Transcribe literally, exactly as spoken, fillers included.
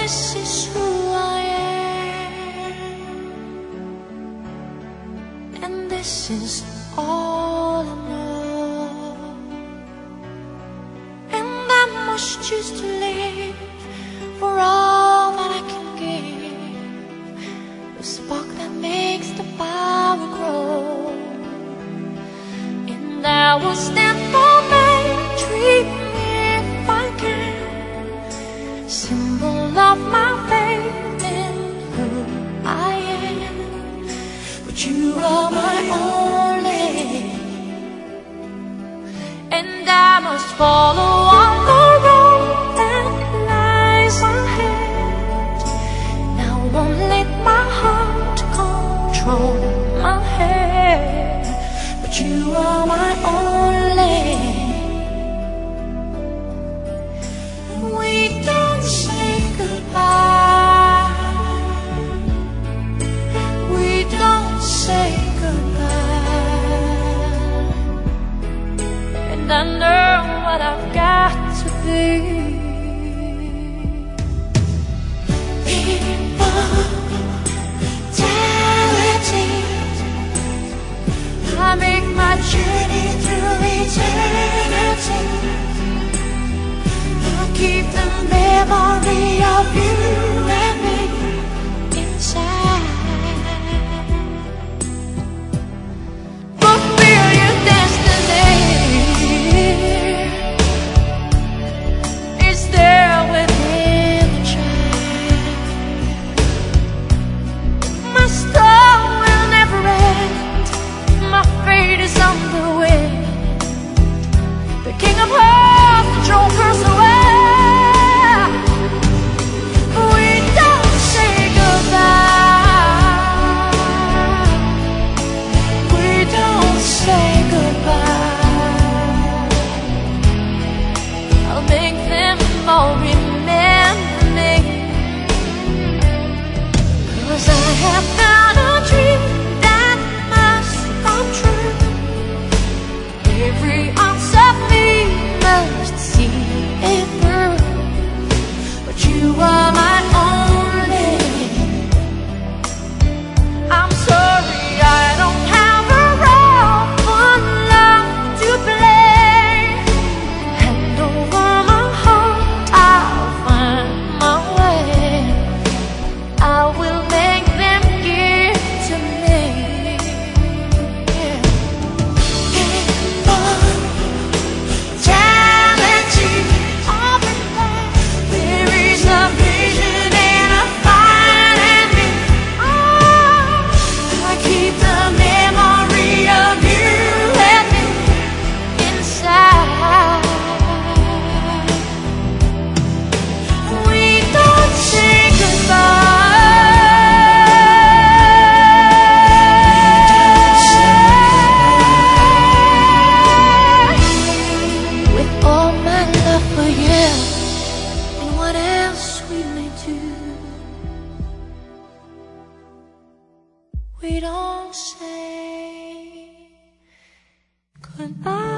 this is who I am, and this is all I know. And I must choose to live for all that I can give, the spark that makes the fire grow. And I will stand for my dream if I can, symbol of my faith in who I am. But you are my only, and I must follow on the road that lies ahead. And I won't let my heart control my head. But you are my only. We don't say goodbye, we don't say goodbye. And I know what I've got to be. Immortality, I make my journey through eternity. I'll keep the memory of you and me inside. Fulfill your destiny, it's there within the child. My story will never end, my fate is on the wind. The King of Hearts, the throne curse away. We don't say goodbye, we don't say goodbye. I'll make them all remember me, 'cause I have found a dream that must come true. Every ounce of me must see it through. But you are my only. I'm sorry I don't have a role for love to play. Hand over my heart, I'll find my way. I will make them give to me. Yeah. Immortality, all the time. There is a vision and a fire in me. Oh, I keep the memory of you and me inside. We don't say goodbye. With all my love for you and what else we may do, we don't say goodbye.